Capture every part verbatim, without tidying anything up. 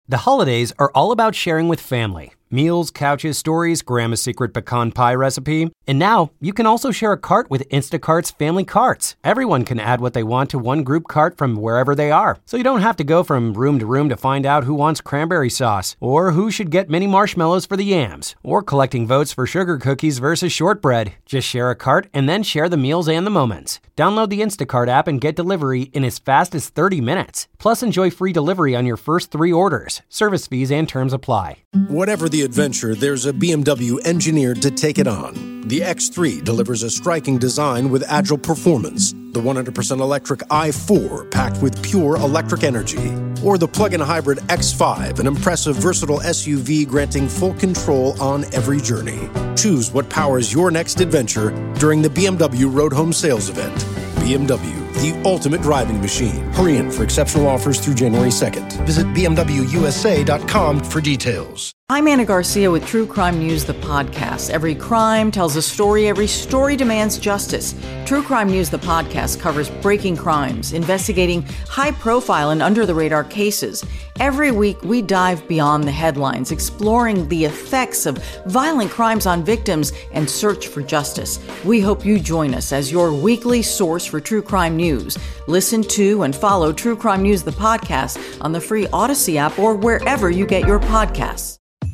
The holidays are all about sharing with family. Meals, couches, stories, Grandma's secret pecan pie recipe. And now, you can also share a cart with Instacart's Family Carts. Everyone can add what they want to one group cart from wherever they are. So you don't have to go from room to room to find out who wants cranberry sauce, or who should get mini marshmallows for the yams, or collecting votes for sugar cookies versus shortbread. Just share a cart and then share the meals and the moments. Download the Instacart app and get delivery in as fast as thirty minutes. Plus, enjoy free delivery on your first three orders. Service fees and terms apply. Whatever the adventure, there's a B M W engineered to take it on. The X three delivers a striking design with agile performance. The one hundred percent electric i four, packed with pure electric energy. Or the plug-in hybrid X five, an impressive, versatile S U V granting full control on every journey. Choose what powers your next adventure during the B M W Road Home Sales Event. B M W, the ultimate driving machine. Hurry in for exceptional offers through January second. Visit b m w u s a dot com for details. I'm Anna Garcia with True Crime News, the podcast. Every crime tells a story. Every story demands justice. True Crime News, the podcast, covers breaking crimes, investigating high-profile and under-the-radar cases. Every week, we dive beyond the headlines, exploring the effects of violent crimes on victims and search for justice. We hope you join us as your weekly source for true crime news. Listen to and follow True Crime News, the podcast, on the free Odyssey app or wherever you get your podcasts.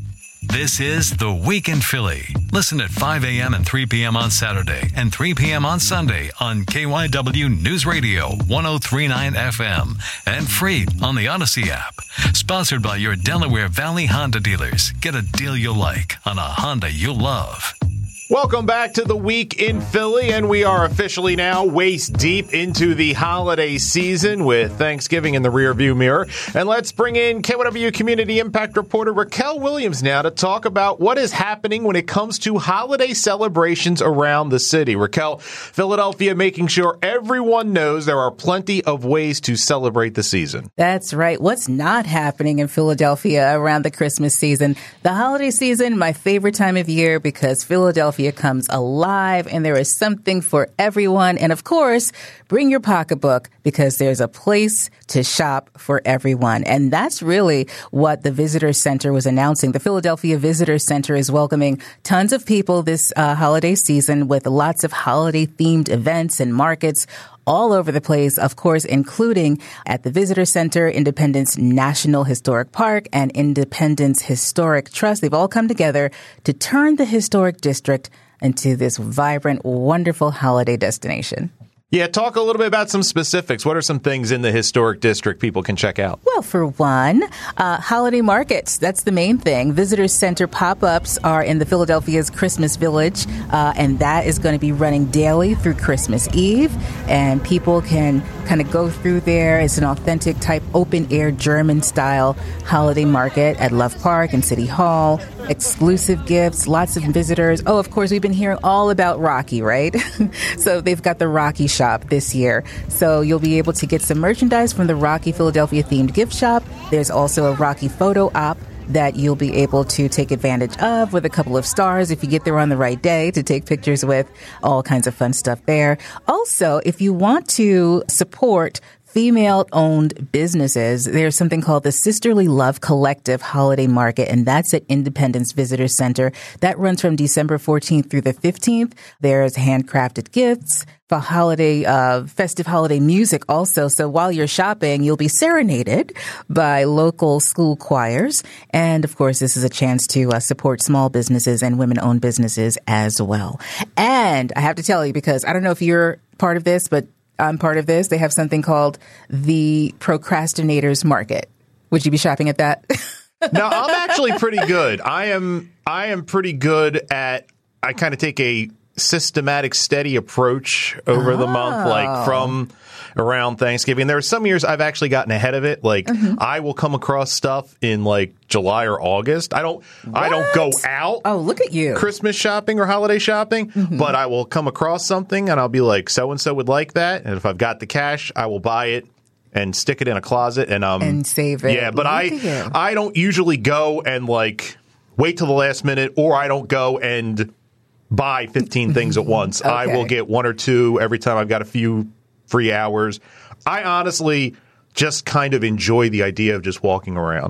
This is The Week in Philly. Listen at five a.m. and three p.m. on Saturday and three p.m. on Sunday on K Y W News Radio one oh three point nine F M and free on the Odyssey app. Sponsored by your Delaware Valley Honda dealers. Get a deal you'll like on a Honda you'll love. Welcome back to the Week in Philly, and we are officially now waist deep into the holiday season with Thanksgiving in the rearview mirror. And let's bring in K Y W Community Impact reporter Raquel Williams now to talk about what is happening when it comes to holiday celebrations around the city. Raquel, Philadelphia making sure everyone knows there are plenty of ways to celebrate the season. That's right. What's not happening in Philadelphia around the Christmas season? The holiday season, my favorite time of year because Philadelphia comes alive and there is something for everyone. And of course, bring your pocketbook because there's a place to shop for everyone. And that's really what the Visitor Center was announcing. The Philadelphia Visitor Center is welcoming tons of people this uh, holiday season with lots of holiday themed events and markets all over the place, of course, including at the Visitor Center, Independence National Historic Park, and Independence Historic Trust. They've all come together to turn the historic district into this vibrant, wonderful holiday destination. Yeah, talk a little bit about some specifics. What are some things in the historic district people can check out? Well, for one, uh, holiday markets. That's the main thing. Visitor Center pop-ups are in the Philadelphia's Christmas Village, uh, and that is going to be running daily through Christmas Eve. And people can kind of go through there. It's an authentic type open-air German-style holiday market at Love Park and City Hall. Exclusive gifts, lots of visitors. Oh, of course, we've been hearing all about Rocky, right? So they've got the Rocky shop this year. So you'll be able to get some merchandise from the Rocky Philadelphia themed gift shop. There's also a Rocky photo op that you'll be able to take advantage of with a couple of stars if you get there on the right day to take pictures with. All kinds of fun stuff there. Also, if you want to support female-owned businesses, there's something called the Sisterly Love Collective Holiday Market, and that's at Independence Visitor Center. That runs from December fourteenth through the fifteenth. There's handcrafted gifts, for holiday, uh, festive holiday music also. So while you're shopping, you'll be serenaded by local school choirs. And of course, this is a chance to uh, support small businesses and women-owned businesses as well. And I have to tell you, because I don't know if you're part of this, but I'm part of this. They have something called the Procrastinators Market. Would you be shopping at that? No, I'm actually pretty good. I am I am pretty good at, I kind of take a systematic, steady approach over oh. the month, like from around Thanksgiving. There are some years I've actually gotten ahead of it. Like mm-hmm. I will come across stuff in like July or August. I don't what? I don't go out. Oh, look at you. Christmas shopping or holiday shopping, mm-hmm. but I will come across something and I'll be like, so and so would like that. And if I've got the cash, I will buy it and stick it in a closet and um and save it. Yeah, but look I I don't usually go and like wait till the last minute, or I don't go and buy fifteen things at once. Okay. I will get one or two every time I've got a few free hours. I honestly just kind of enjoy the idea of just walking around.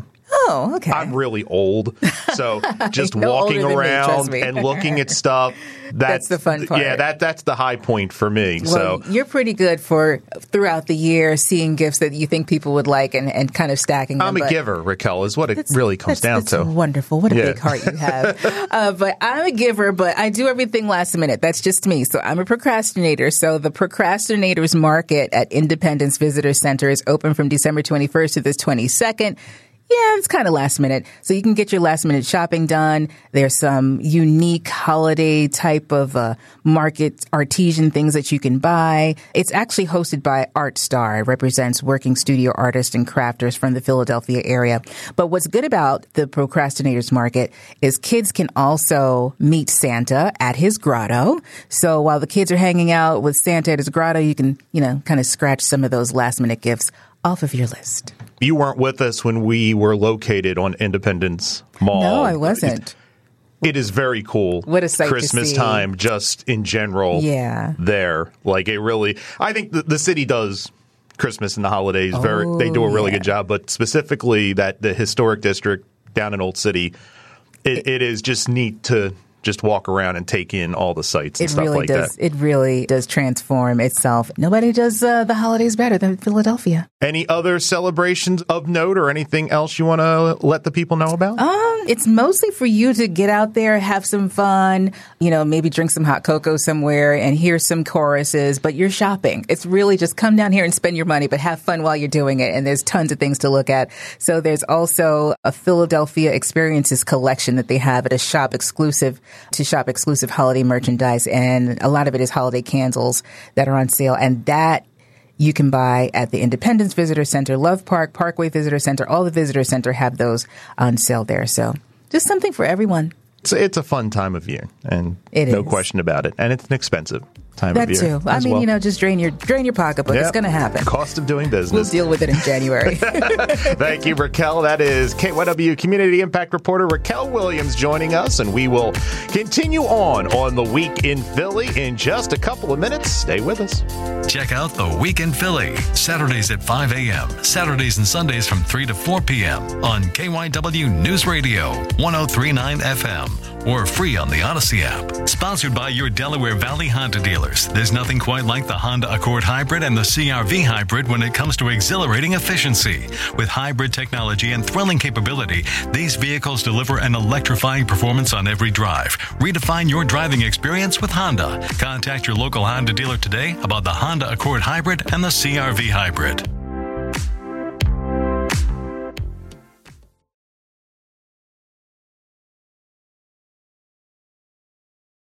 Oh, okay. I'm really old. So just No walking older than me, around trust me. and looking at stuff. That's, That's the fun part. Yeah, that that's the high point for me. Well, so you're pretty good for throughout the year seeing gifts that you think people would like and, and kind of stacking them. I'm a but giver, Raquel, is what it that's- really comes that's, down that's to. Wonderful. What a Yeah. big heart you have. uh, but I'm a giver, but I do everything last minute. That's just me. So I'm a procrastinator. So the Procrastinators Market at Independence Visitor Center is open from December twenty-first to the twenty-second. Yeah, it's kind of last minute. So you can get your last minute shopping done. There's some unique holiday type of uh, market artisan things that you can buy. It's actually hosted by Art Star. It represents working studio artists and crafters from the Philadelphia area. But what's good about the Procrastinators Market is kids can also meet Santa at his grotto. So while the kids are hanging out with Santa at his grotto, you can, you know, kind of scratch some of those last minute gifts off of your list. You weren't with us when we were located on Independence Mall. No, I wasn't. It is very cool. What a sight to Christmas see. time, just in general. Yeah. There, like it really. I think the, the city does Christmas and the holidays very. Oh, They do a really yeah. good job, but specifically that the historic district down in Old City, it, it is just neat to just walk around and take in all the sights and It stuff really like does. that. It really does transform itself. Nobody does uh, the holidays better than Philadelphia. Any other celebrations of note or anything else you want to let the people know about? Um, it's mostly for you to get out there, have some fun, you know, maybe drink some hot cocoa somewhere and hear some choruses, but you're shopping. It's really just come down here and spend your money, but have fun while you're doing it. And there's tons of things to look at. So there's also a Philadelphia Experiences collection that they have at a shop exclusive to shop exclusive holiday merchandise. And a lot of it is holiday candles that are on sale. And that you can buy at the Independence Visitor Center, Love Park, Parkway Visitor Center. All the Visitor Center have those on sale there. So just something for everyone. It's, it's a fun time of year, and It no is. question about it. And it's an expensive time That of year. too. I as mean, well. you know, just drain your drain your pocketbook. It's Yep. going to happen. Cost of doing We'll business. deal with it in January. Thank you, Raquel. That is K Y W Community Impact Reporter Raquel Williams joining us, and we will continue on on the Week in Philly in just a couple of minutes. Stay with us. Check out The Week in Philly, Saturdays at five a.m., Saturdays and Sundays from three to four p.m. on K Y W News Radio, one oh three point nine F M, or free on the Odyssey app. Sponsored by your Delaware Valley Honda dealers. There's nothing quite like the Honda Accord Hybrid and the C R V Hybrid when it comes to exhilarating efficiency. With hybrid technology and thrilling capability, these vehicles deliver an electrifying performance on every drive. Redefine your driving experience with Honda. Contact your local Honda dealer today about the Honda Accord Hybrid and the C R V Hybrid.